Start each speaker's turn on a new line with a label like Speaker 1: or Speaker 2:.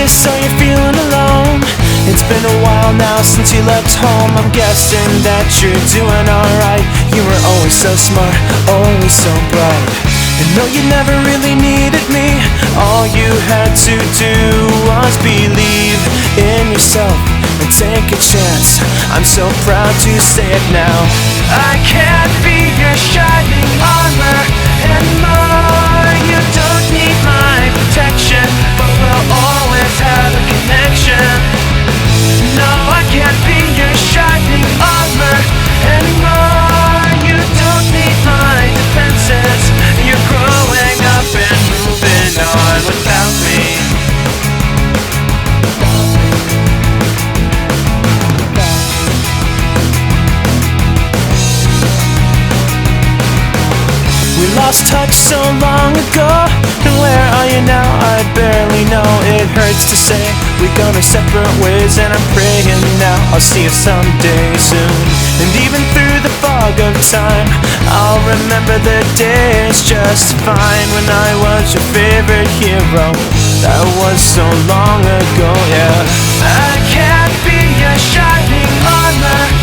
Speaker 1: So you're feeling alone. It's been a while now since you left home. I'm guessing that you're doing alright. You were always so smart, always so bright. And no, you never really needed me. All you had to do was believe in yourself and take a chance. I'm so proud to say it now. I can't be your shining armor anymore. You don't need my protection, but we'll always have a connection. No, I can't be your shining armor anymore. You don't need my defenses. You're growing up and moving on without me. We lost touch so long ago, and where are you now? I barely know. It hurts to say we gone our separate ways, and I'm praying now I'll see you someday soon. And even through the fog of time, I'll remember the days just fine when I was your favorite hero. That was so long ago, yeah. I can't be your shining armor